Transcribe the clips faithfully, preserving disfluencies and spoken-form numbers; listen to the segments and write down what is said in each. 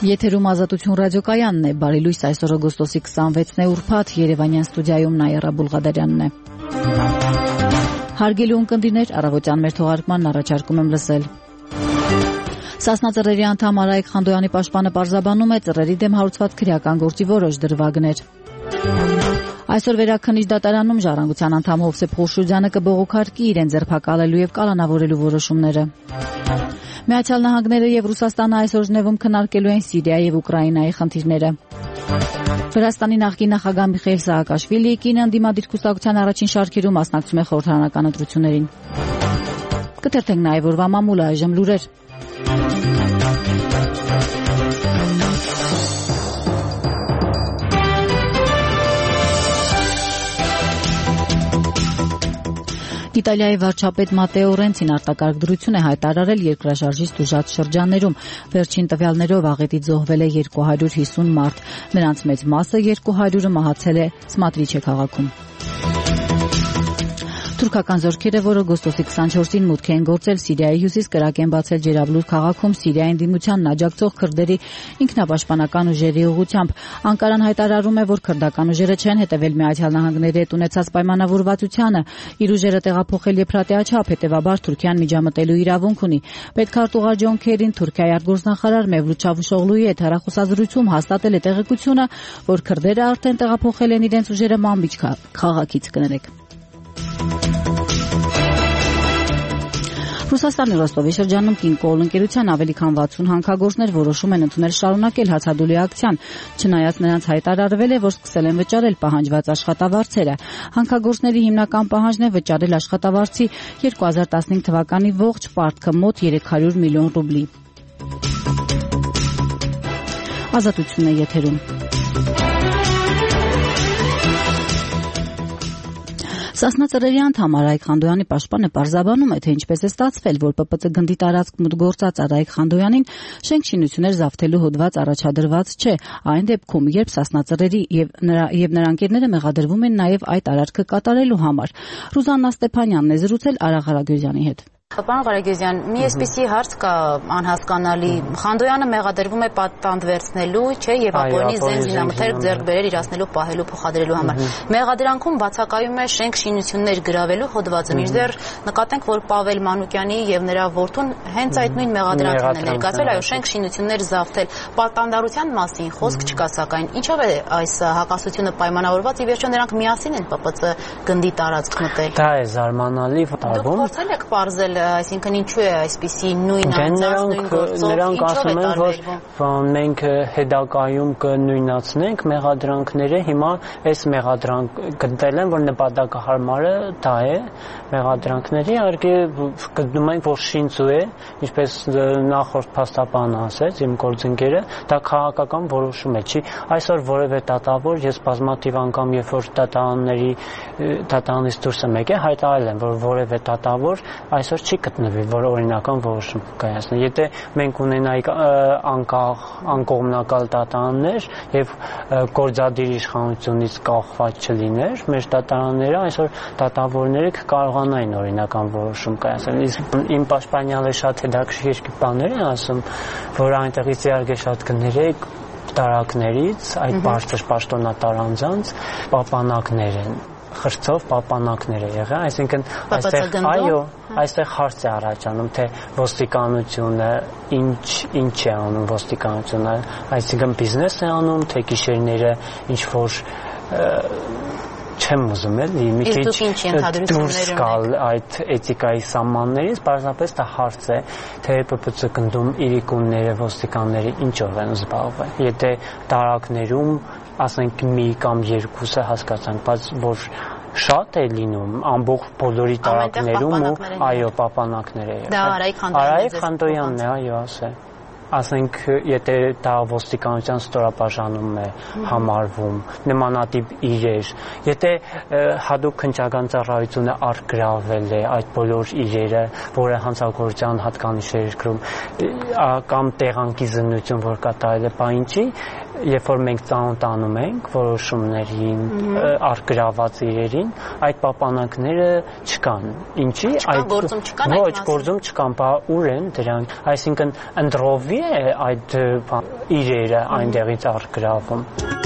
Եթերում Ազատություն ռադիոկայանն է, բարի լույս, այսօր օգոստոսի քսանվեցն է ուրբաթ, Երևանյան ստուդիայում Նաիրա Բուլղադարյանն է։ Հարգելի ունկնդիրներ, առավոտյան մեր թողարկմանն առաջարկում եմ լսել։ Սասնա Ծռերի անդամ Արայիկ Խանդոյանի պաշտպանը պարզաբանում է ծռերի դեմ հարուցված քրեական գործի որոշ դրվագներ։ Այսօր Վերաքննիչ դատարանում Ժառանգության անդամ Հովսեփ Խուրշուդյանը կբողոքարկի իրեն ձերբակալելու եւ կալանավորելու որոշումները։ Միացյալ Նահանգները եւ Ռուսաստանը այսօր Ժնևում քննարկելու են Սիրիայի եւ Ուկրաինայի խնդիրները։ Վրաստանի նախկին նախագահ Միխայիլ Սահակաշվիլիի կինը ընդդիմադիր կուսակցության առաջին շարքերում մասնակցում է խորհրդարանական ընտրություններին։ Կթերթենք նաեւ օրվա մամուլը, այժմ լուրեր։ Իտալիայի վարչապետ Մատեո Ռենցին արտակարգ դրություն է հայտարարել երկրաշարժից տուժած շրջաններում։ Վերջին տվյալներով աղետից զոհվել է երկու հարյուր հիսուն մարդ։ Նրանց մեծ մասը երկու հարյուրը մահացել է Սմատրիչե քաղաքում։ Թուրքական զորքերը, որ օգոստոսի քսանչորսին մուտք են գործել Սիրիայի հյուսիս-կրակ են բացել Ջերաբլուր քաղաքում Սիրիային դիմությանն աջակցող քրդերի ինքնապաշտպանական ուժերի ուղղությամբ։ Անկարան հայտարարում է, որ քրդական ուժերը չեն հետևել Միացյալ Նահանգների հետ ունեցած պայմանավորվածությանը։ Իր ուժերը տեղափոխել Եփրատի աչափ, հետևաբար Թուրքիան միջամտելու իրավունք ունի։ Պետքարտուղար Ջոն Քերին Թուրքիայի արտգործնախարար Մևլութ Չավուշօղլուի հետ հեռախոսազրույցում հաստատել է տեղեկությունը, որ քրդերը արդեն տեղափոխել են իրենց ուժերը Մանբիջ քաղաքից։ Կներեք։ Ռուսաստանի Ռոստովի շրջանում Կինկոլ ընկերության ավելի քան վաթսուն հանքագործներ որոշում են ընդունել շարունակել հացադուլի ակցիան, չնայած նրանց հայտարարվել է, որ սկսել են վճարել պահանջված աշխատավարձերը։ Հանքագործների հիմնական պահանջն է վճարել աշխատավարձի երկու հազար տասնհինգ թվականի ողջ պարտքը մոտ երեք հարյուր միլիոն ռուբլի։ Ազատությունն է եթերում։ Սասնա Ծռերի անդամ Արայիկ Խանդոյանի պաշտպանը պարզաբանում է, թե ինչպես է ստացվել, որ Պ Պ Ծ գնդի տարածք մուտք գործած Արայիկ Խանդոյանին շենք շինություններ զավթելու հոդված առաջադրված չէ, այն դեպքում, երբ Սասնա Ծռերի եւ նրա եւ նրա ընկերները մեղադրվում են նաեւ այդ արարքը կատարելու համար։ Ռուզաննա Ստեփանյանն է զրուցել Արա Ղարագյուզյանի հետ։ Պարոն Ղարագյուզյան, մի այսպիսի հարց կա անհասկանալի։ Խանդոյանը մեղադրվում է պատանդ վերցնելու, չէ, եւ ապօրինի զեն զինամթերք ձեռք բերել իրացնելու, պահելու, փոխադրելու համար։ Մեղադրանքում բացակայում է շենք շինություններ գրավելու հոդվածը։ Մինչդեռ նկատենք, որ Պավել Մանուկյանի եւ նրա որդուն հենց այդ նույն մեղադրանքն է ներկայացրել, այո, շենք շինություններ զավթել։ Պատանդարության մասին խոսք չկա, սակայն ինչով է այս հակասությունը պայմանավորված, ի վերջո նրանք միասին են Պ Պ Ծ գնդի տարածք մտել։ Դա է զարմանալի տարվում։ Դուք փորձել եք պարզել, այսինքն ինչու է այսպիսի նույն անձանց նույն գործով, նրանք ասում են, որ մենք հետագայում կնույնացնենք մեղադրանքները, հիմա այս մեղադրանք գտել են, որ նպատակահարմարը դա է մեղադրանքների, իհարկե գտնում ենք, որ շինծու է, ինչպես նախորդ փաստաբանը ասեց, իմ գործընկերը, դա քաղաքական որոշում է, չի այսօր որևէ դատավոր, ես բազմաթիվ անգամ երբ որ դատարանների դատարանից դուրս եմ եկել, հայտարարել եմ, որ որևէ դատավոր այսօր չի գտնվի, որ օրինական որոշում կայացնի։ Եթե մենք ունենայինք անկախ, անկողմնակալ դատարաններ եւ գործադիր իշխանությունից կախված չլիներ, մեր դատարանները այսօր դատավորները կկարողանային օրինական որոշում կայացնել։ Իսկ իմ պաշտպանյալը շատ հետաքրքիր բաներ է ասում, որ այնտեղից իհարկե շատ կներեք տարակներից, այդ բարձր պաշտոնատար անձանց պապանակներ են, խրձով պապանակներ է եղել, այսինքն այստեղ այո, այստեղ հարց է առաջանում, թե ոստիկանությունը ինչ ինչ է անում ոստիկանությունը, այսինքն բիզնես է անում, թե գիշերները ինչ որ չեմ ուզում էլի մի քիչ դուրս գալ այդ էթիկայի սահմաններից, պարզապես դա հարց է, թե Պ Պ Ծ գնդում իրիկունները, ոստիկանները ինչով են զբաղվել։ Եթե տարակներում, ասենք մի կամ երկուսը հասկացանք, բայց որ շատ է լինում ամբողջ բոլորի տարակներում ու այո, պապանակներ է եղել։ Դա Արայիկ Խանդոյանն է, այո, ասե։ Ասենք, եթե դա ոստիկանության ստորաբաժանում է համարվում, նմանատիպ իրեր, եթե հատուկ քննչական ծառայությունը առգրավել է այդ բոլոր իրերը, որը հանցագործության հատկանիշ է երկրում, կամ տեղանքի զննություն, որ կատարել է, բա ինչի երբ որ մենք ծանոթանում ենք որոշումներին, արգրաված իրերին, այդ պահպանանքները չկան։ Ինչի այդ գործում չկան այդ ոչ գործում չկան, բա ուր են դրանք, այսինքն ընդրովի է այդ իրերը այնտեղից արգրավում։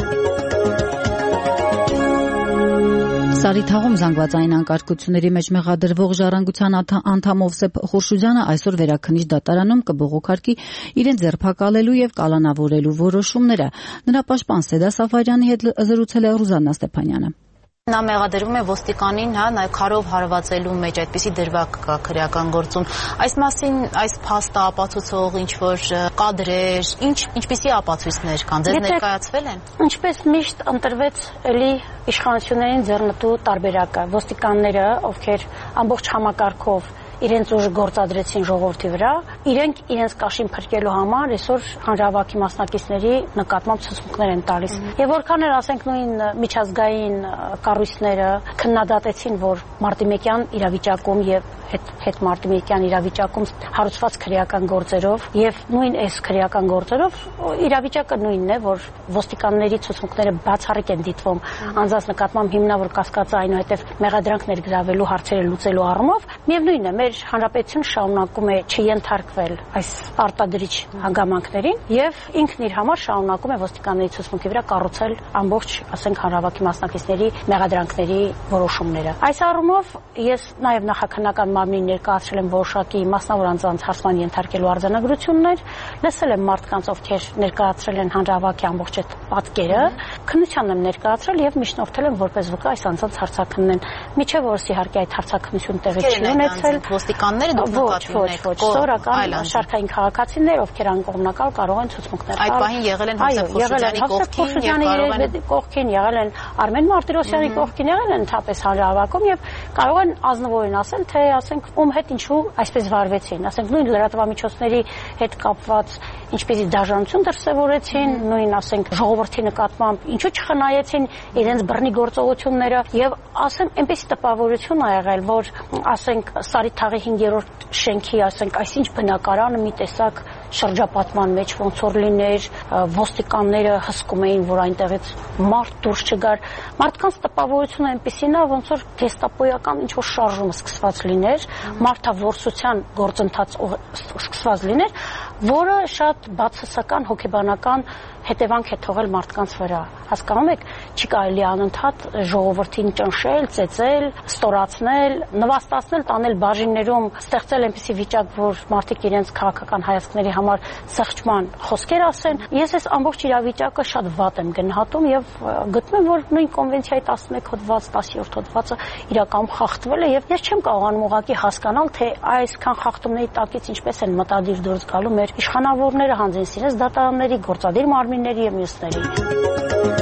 Սարիթաղում զանգվածային անկարգությունների մեջ մեղադրվող Ժառանգության անդամ Հովսեփ Խուրշուդյանը այսօր Վերաքննիչ դատարանում կբողոքարկի իրեն ձերբակալելու եւ կալանավորելու որոշումները։ Նրա պաշտպան Սեդա Սաֆարյանի հետ զրուցել է Ռուզաննա Ստեփանյանը։ Նա մեղադրվում է ոստիկանին, հա, նաև քարով հարվածելու մեջ այդպիսի դրվագ կա քրեական գործում։ Այս մասին այս փաստը ապացուցող ինչ որ կադրեր, ինչ ինչպիսի ապացույցներ կան, ձեզ ներկայացվել են։ Ինչպես միշտ ընտրվեց էլի իշխանություններին ձեռնտու տարբերակը, ոստիկանները, ովքեր ամբողջ համակարգով իրենց ուժը գործադրեցին ժողովրդի վրա, իրենք իրենց կաշին փրկելու համար այսօր հանրահավաքի մասնակիցների նկատմամբ ցուցմունքներ են տալիս։ Եվ որքան էլ ասենք նույն միջազգային կառույցները քննադատեցին, որ Մարտիմեկյան իրավիճակում եւ հետ հետ Մարտիմեկյան իրավիճակում հարուցված քրեական գործերով եւ նույն այս քրեական գործերով իրավիճակը նույնն է, որ ոստիկանների ցուցմունքները բացառիկ են դիտվում անձանց նկատմամբ հիմնավոր կասկածը այնուհետև մեղադրանք ներգրավելու հարցերը լուծելու առումով, միևնույնն է մեր հանրապետությունը շարունակում է չենթարկվել այս արտադրիչ հանգամանքներին եւ ինքն իր համար շարունակում է ոստիկանների ցուցմունքի վրա կառուցել ամբողջ, ասենք, հանրահավաքի մասնակիցների մեղադրանքների որոշումները։ Այս առումով ես նաեւ նախաքննական մարմնին ներկայացրել եմ որոշակի մասնավոր անձանց հարցման ենթարկելու արձանագրություններ, լսել եմ մարդկանց, ովքեր ներկայացրել են հանրահավաքի ամբողջ այդ պատկերը, քննությանն եմ ներկայացրել եւ միջնորդել եմ որպես վկա այս անձանց հարցակնեն։ Միջև որս իհարկե այդ հարցակնություն տեղի չի ունեցել, ոստիկանները դուք նկատում եք, սովորական շարքային քաղաքացիներ, ովքեր անկողմնակալ կարող են ցուցմունքներ տալ։ Այդ պահին եղել են Հովսեփ Խուրշուդյանի կողքին, եղել են Արմեն Մարտիրոսյանի կողքին, եղել են ընդհանրապես հանրահավաքում եւ կարող են ազնվորեն ասել, թե ասենք ում հետ ինչու այսպես վարվեցին, ասենք նույն լրատվամիջոցների հետ կապված ինչպեսի դաժանություն դրսևորեցին, նույն ասենք ժողովրդի նկատմամբ ինչու չխնայեցին իրենց բռնի գործողությունները եւ ասեմ այնպեսի տպավորություն ա եղել, որ ասենք Սարիթաղի հինգերորդ շենքի, ասենք, այսինչ բնակարանը մի տեսակ շրջապատման մեջ ոնց որ լիներ, ոստիկանները հսկում էին, որ այնտեղից մարդ դուրս չգար։ Մարդկանց տպավորությունը այնպեսին է, ոնց որ գեստապոյական ինչ որ շարժումը սկսված լիներ, մարդավորսության գործընթաց սկսված լիներ, որը շատ բացասական հոգեբանական հետևանք է թողել մարդկանց վրա։ Հասկանում եք, չի կարելի անընդհատ ժողովրդին ճնշել, ծեծել, ստորացնել, նվաստացնել, տանել բաժիններում, ստեղծել այնպիսի վիճակ, որ մարդիկ իրենց քաղաքական հայացքների համար սղճման խոսքեր ասեն։ Ես այս ամբողջ իրավիճակը շատ վատ եմ գնահատում եւ գտնում եմ, որ նույն կոնվենցիայի տասնմեկ հոդված, տասներորդ հոդվածը իրականում խախտվել է եւ ես չեմ կարողանում ուղղակի հասկանալ, թե այսքան խախտումների տակից ինչպես են մտադիր դուրս գալու մեր իշխանավորները հանձին իրենց դատարանների, գործադիր մարմինների եւ մյուսների։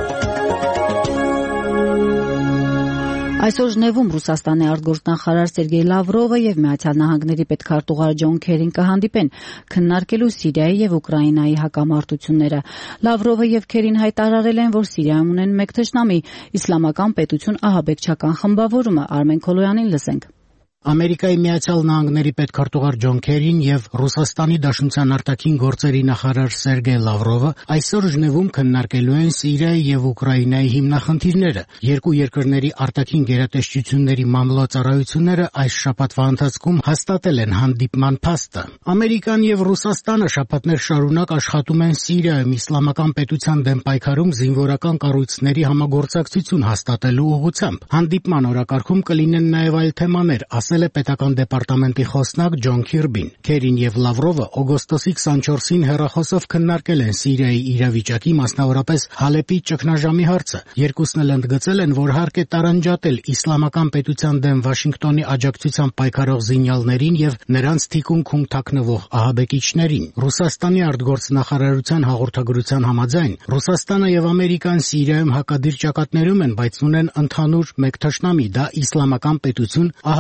Այսօր Ժնևում Ռուսաստանի արտգործնախարար Սերգեյ Լավրովը եւ Միացյալ Նահանգների պետքարտուղար Ջոն Քերին կհանդիպեն քննարկելու Սիրիայի եւ Ուկրաինայի հակամարտությունները։ Լավրովը եւ Քերին հայտարարել են, որ Սիրիայում ունեն մեկ թշնամի՝ Իսլամական պետություն ահաբեկչական խմբավորումը։ Արմեն Քոլոյանին լսենք։ Ամերիկայի Միացյալ Նահանգների պետքարտուղար Ջոն Քերին եւ Ռուսաստանի Դաշնության արտաքին գործերի նախարար Սերգեյ Լավրովը այսօր Ժնևում քննարկելու են Սիրիայի եւ Ուկրաինայի հիմնախնդիրները։ Երկու երկրների արտաքին գերատեսչությունների մամլոյցարայությունները այս շաբաթվա ընթացքում հաստատել են հանդիպման փաստը։ Ամերիկան եւ Ռուսաստանը շաբաթներ շարունակ աշխատում են Սիրիայում իսլամական պետության դեմ պայքարում զինվորական կառույցների համագործակցություն հաստատելու ուղղությամբ։ Հանդիպման օրակարգում կլինեն նաեւ այլ թեմաներ, է պետական դեպարտամենտի խոսնակ Ջոն Քիրբին։ Քերին եւ Լավրովը օգոստոսի քսանչորսին հեռախոսով քննարկել են Սիրիայի իրավիճակի, մասնավորապես Հալեպի ճգնաժամի հարցը։ Երկուսն էլ ընդգծել են, որ հարկ է տարանջատել իսլամական պետության դեմ Վաշինգտոնի աջակցությամբ պայքարող զինյալներին եւ նրանց թիկունքում թաքնվող ահաբեկիչներին։ Ռուսաստանի արտգործնախարարության հաղորդագրության համաձայն Ռուսաստանը եւ Ամերիկան Սիրիայում հակադիր ճակատներում են, բայց ունեն ընդհանուր մեկ թշնամի՝ դա իսլամական պետություն ահաբեկչական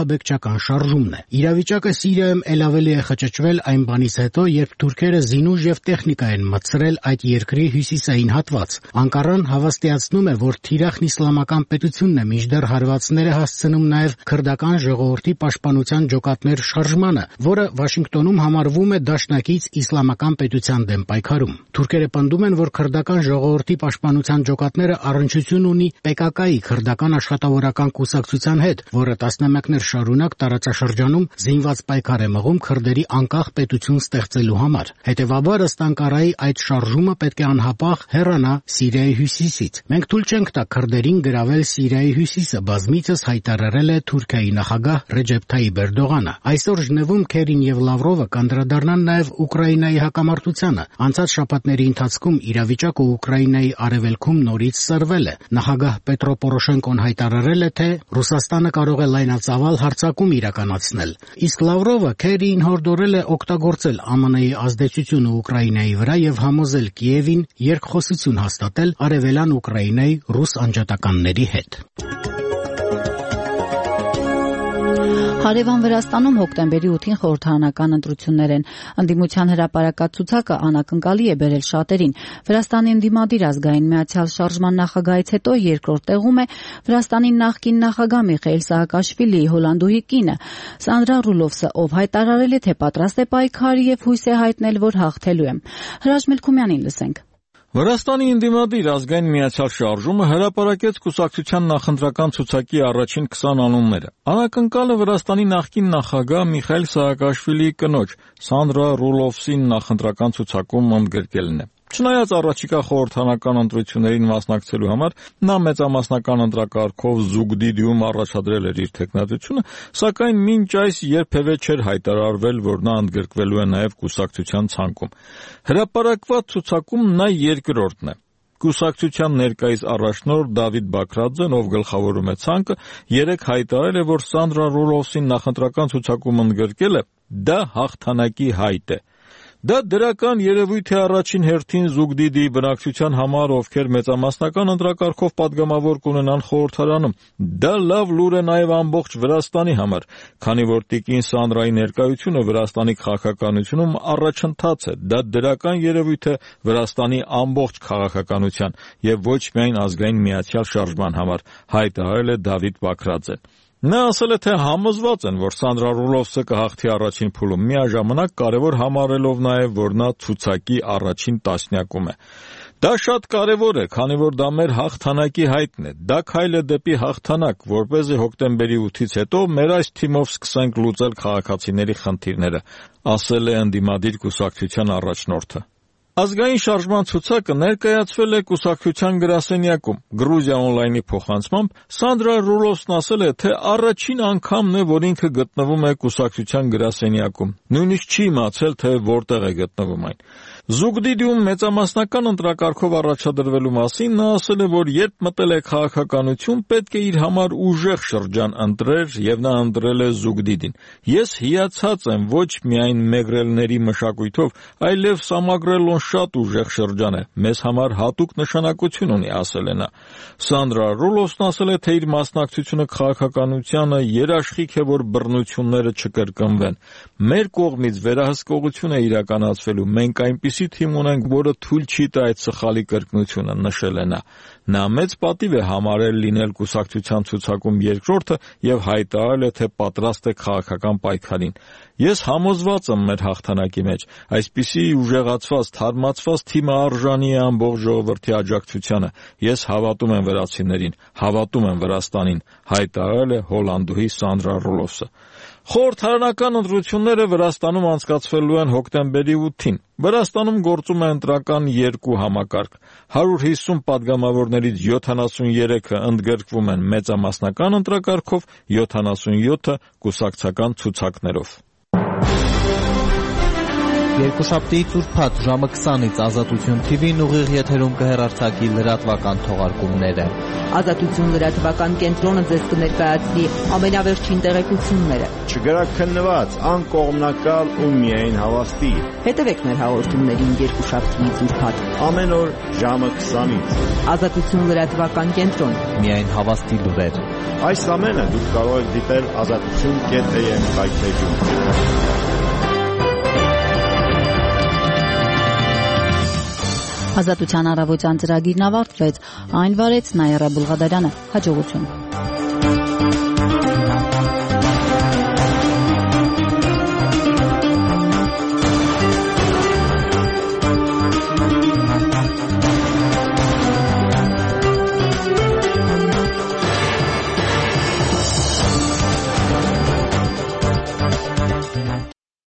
ռազմական շարժումն է։ Իրավիճակը Սիրիայում ել ավելի է խճճվել այն բանից հետո, երբ թուրքերը զինուժ եւ տեխնիկա են մտցրել այդ երկրի հյուսիսային հատված։ Անկարան հավաստիացնում է, որ Թիրախն իսլամական պետությունն է մինչդեռ հարվածներ է հասցնում նաեւ քրդական ժողովրդի պաշտպանության ջոկատներ շարժմանը, որը Վաշինգտոնում համարվում է դաշնակից իսլամական պետության դեմ պայքարում։ Թուրքերը պնդում են, որ քրդական ժողովրդի պաշտպանության ջոկատները առնչություն ունի Պե Կա Կայի քրդական աշխատավորական կուսակցության հետ, որը տասնամյակներ շարունակ տարածաշրջանում զինված պայքար է մղում քրդերի անկախ պետություն ստեղծելու համար։ Հետևաբար, ըստ Անկարայի, այդ շարժումը պետք է անհապաղ հեռանա Սիրիայի հյուսիսից։ Մենք թույլ չենք տա քրդերին գրավել Սիրիայի հյուսիսը, բազմիցս հայտարարել է Թուրքիայի նախագահ Ռեջեփ Թայիփ Էրդողանը։ Այսօր Ժնևում Քերին եւ Լավրովը կանդրադառնան նաեւ Ուկրաինայի հակամարտությանը։ Անցած շաբաթների ընթացքում իրավիճակը Ուկրաինայի արևելքում նորից սրվել է։ Նախագահ Պետրո Պորոշենկոն հայտարարել է, թե Ռուսաստանը կարող է լայնածավալ հարձակում իրականացնել։ Իսկ Լավրովը Քերիին հորդորել է օգտագործել Ամն Ի ազդեցությունը Ուկրաինայի վրա եւ համոզել Կիևին երկխոսություն հաստատել արևելյան Ուկրաինայի ռուս անջատականների հետ։ Հարևան Վրաստանում հոկտեմբերի ութին խորհրդարանական ընտրություններ են։ Ընդդիմության հրապարակած ցուցակը անակնկալի է բերել շատերին։ Վրաստանի ընդդիմադիր ազգային միացյալ շարժման նախագահից հետո երկրորդ տեղում է Վրաստանի նախկին նախագահ Միխայիլ Սահակաշվիլիի հոլանդուհի կինը Սանդրա Ռուլովսը, ով հայտարարել է, թե պատրաստ է պայքարի եւ հույս է հայտնել, որ հաղթելու է։ Հրաշ Մելքումյանին լսենք։ Վրաստանի ընդդիմադիր ազգային միացյալ շարժումը հրապարակեց կուսակցության նախընտրական ցուցակի առաջին քսան անունները։ Անակնկալը Վրաստանի նախկին նախագահ Միխայիլ Սահակաշվիլիի կնոջ Սանդրա Ռուլովսին նախընտրական ցուցակում ընդգրկելն է։ Չնայած առաջիկա խորհրդարանական ընտրություններին մասնակցելու համար նա մեծամասնական ընտրակարգով Զուգդիդիում առաջադրել էր իր թեկնածությունը, սակայն մինչ այս երբևէ չէր հայտարարվել, որ նա ընդգրկվելու է նաև կուսակցության ցանկում։ Հրապարակված ցուցակում նա երկրորդն է։ Կուսակցության ներկայիս առաջնորդ Դավիթ Բաքրաձեն, ով գլխավորում է ցանկը, երեկ հայտարարել է, որ Սանդրա Ռուլովսին նախընտրական ցուցակում ընդգրկելը դա հաղթանակի հայտ է։ Դա դրական երևույթ է առաջին հերթին Զուգդիդիի բնակչության համար, ովքեր մեծամասնական ընտրակարգով падգամավոր կունենան խորհրդարանում։ Դա լավ լուր է նաև ամբողջ Վրաստանի համար, քանի որ տիկին Սանդրայի ներկայությունը Վրաստանի քաղաքականությունում առաջընթաց է։ Դա դրական երևույթ է Վրաստանի ամբողջ քաղաքականության եւ ոչ միայն ազգային միացյալ շարժման համար, հայտարարել է Դավիթ Բաքրաձեն։ Նա ասել է, թե համոզված են, որ Սանդրա Ռուլովսը կհաղթի առաջին փուլում, միաժամանակ կարևոր համարելով նաև, որ նա ցուցակի առաջին տասնյակում է։ Դա շատ կարևոր է, քանի որ դա մեր հաղթանակի հայտն է։ Դա քայլ է դեպի հաղթանակ, որպեսզի հոկտեմբերի ութից հետո մեր այս թիմով սկսենք լուծել քաղաքացիների խնդիրները, ասել է ընդդիմադիր կուսակցության առաջնորդը։ Ազգային շարժման ցուցակը ներկայացվել է կուսակցության գրասենյակում։ Գրուզիա օնլայնի փոխանցմամբ Սանդրա Ռուլովսն ասել է, թե առաջին անգամն է, որ ինքը գտնվում է կուսակցության գրասենյակում։ Նույնիսկ չի իմացել, թե որտեղ է գտնվում այն։ Զուգդիդիում մեծամասնական ընտրակարգով առաջադրվելու մասին նա ասել է, որ երբ մտել է քաղաքականություն, պետք է իր համար ուժեղ շրջան ընտրեր եւ նա ընտրել է Զուգդիդին։ Ես հիացած եմ ոչ միայն մեգրելների մշակույթով, այլև Սամագրելոն շատ ուժեղ շրջան է, մեզ համար հատուկ նշանակություն ունի, ասել է նա։ Սանդրա Ռուլովսն ասել է, թե իր մասնակցությունը քաղաքականությանը երաշխիք է, որ բռնությունները չկրկնվեն։ Մեր կողմից վերահսկողություն է իրականացվելու, մենք այնպիսի թիմ ունենք, որը թույլ չի տա այդ սխալի կրկնությունը, նշել է նա։ Նա մեծ պատիվ է համարել լինել կուսակցության ցուցակում երկրորդը եւ հայտարարել է, թե պատրաստ է քաղաքական պայքարին։ Ես համոզված եմ մեր հաղթանակի մեջ։ Այսպիսի ուժեղացված, թարմացված թիմը արժանի է ամբողջ ժողովրդի աջակցությանը։ Ես հավատում եմ վրացիներին, հավատում եմ Վրաստանին, հայտարարել է հոլանդուհի Սանդրա Ռուլովսը։ Խորհրդարանական ընտրությունները Վրաստանում անցկացվելու են հոկտեմբերի ութին։ Վրաստանում գործում է ընտրական երկու համակարգ։ հարյուր հիսուն падգամավորներից յոթանասունյոթը ընդգրկվում են մեծամասնական ընտրակարգով, յոթանասունյոթը կուսակցական ցուցակներով։ Երկուշաբթի ծուրփաթ ժամը քսանից Ազատություն թի վին ուղիղ եթերում կհեռարձակի լրատվական թողարկումները։ Ազատություն լրատվական կենտրոնը ձեզ կներկայացնի ամենավերջին տեղեկությունները։ Չգրաքննված, անկողմնակալ ու միայն հավաստի։ Հետևեք մեր հաղորդումներին երկուշաբթի ծուրփաթ ամեն օր ժամը քսանից։ Ազատություն լրատվական կենտրոն։ Միայն հավաստի լուրեր։ Այս ամենը դուք կարող եք դիտել ազատություն կետ է եմ կայքեջում։ Ազատության առավոտյան ծրագիրն ավարտվեց, այն վարեց Նայիրա Բուլղադարյանը, հաջողություն։